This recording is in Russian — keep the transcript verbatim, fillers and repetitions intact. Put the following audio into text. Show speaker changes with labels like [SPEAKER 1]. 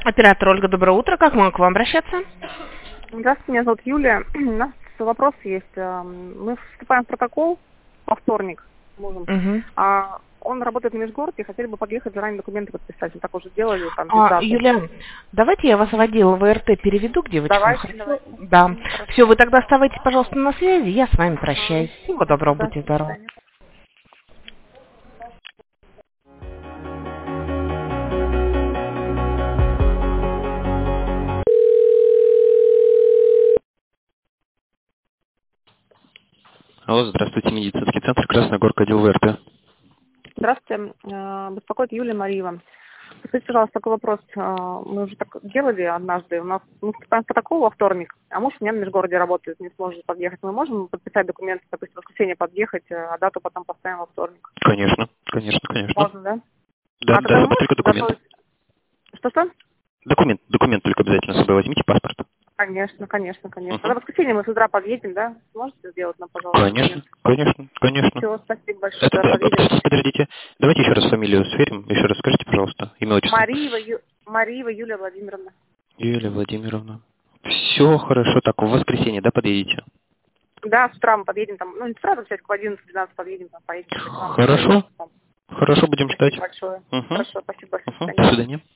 [SPEAKER 1] Оператор Ольга, доброе утро. Как могу к вам обращаться?
[SPEAKER 2] Здравствуйте, меня зовут Юлия. У нас вопрос есть. Мы вступаем в протокол во вторник с мужем.
[SPEAKER 1] Угу.
[SPEAKER 2] А он работает в межгороде, хотели бы подъехать заранее документы подписать. Мы так уже делали, там, без
[SPEAKER 1] А,
[SPEAKER 2] даты.
[SPEAKER 1] Юлия, давайте я вас в отдел вэ эр тэ переведу к девочкам.
[SPEAKER 2] Давайте,
[SPEAKER 1] Хорошо?
[SPEAKER 2] давайте.
[SPEAKER 1] Да.
[SPEAKER 2] Мгм, хорошо.
[SPEAKER 1] Все, вы тогда оставайтесь, пожалуйста, на связи. Я с вами
[SPEAKER 2] Ага.
[SPEAKER 1] прощаюсь. Всего доброго,
[SPEAKER 2] Да,
[SPEAKER 1] будьте
[SPEAKER 2] до
[SPEAKER 1] здоровы.
[SPEAKER 2] свидания.
[SPEAKER 3] Алло, здравствуйте, медицинский центр Красная Горка, отдел вэ эр тэ.
[SPEAKER 2] Здравствуйте. Э, Беспокоит Юлия Мариева. Скажите, пожалуйста, такой вопрос. Э, Мы уже так делали однажды. У нас мы вступаем в протокол во вторник, а муж у меня в межгороде работает, не сможет подъехать. Мы можем подписать документы, допустим, в воскресенье подъехать, э, а дату потом поставим во вторник?
[SPEAKER 3] Конечно, конечно, конечно.
[SPEAKER 2] Можно, да?
[SPEAKER 3] Да,
[SPEAKER 2] А
[SPEAKER 3] да,
[SPEAKER 2] тогда вы
[SPEAKER 3] собой
[SPEAKER 2] можете
[SPEAKER 3] только документ.
[SPEAKER 2] подготовить... Что-что?
[SPEAKER 3] Документ, документ только обязательно с собой возьмите, паспорт.
[SPEAKER 2] Конечно, конечно, конечно.
[SPEAKER 3] Угу.
[SPEAKER 2] Тогда в воскресенье мы с утра подъедем, да? Сможете сделать нам, пожалуйста,
[SPEAKER 3] Конечно,
[SPEAKER 2] документы?
[SPEAKER 3] конечно, конечно.
[SPEAKER 2] Все, спасибо большое,
[SPEAKER 3] Это,
[SPEAKER 2] тогда
[SPEAKER 3] да,
[SPEAKER 2] подъедем.
[SPEAKER 3] подождите, подождите. Давайте еще раз фамилию сверим. Еще раз скажите, пожалуйста, имя, отчество.
[SPEAKER 2] Мариева, Ю... Мариева Юлия Владимировна.
[SPEAKER 3] Юлия Владимировна. Все хорошо, так, в воскресенье, да, подъедете?
[SPEAKER 2] Да, с утра мы подъедем там, ну не с утра, так сказать, к одиннадцати-двенадцати подъедем, там поедем.
[SPEAKER 3] Хорошо, хорошо, будем ждать.
[SPEAKER 2] Спасибо большое.
[SPEAKER 3] Угу.
[SPEAKER 2] Хорошо, спасибо большое. До
[SPEAKER 3] Угу. До
[SPEAKER 2] свидания.
[SPEAKER 3] свидания.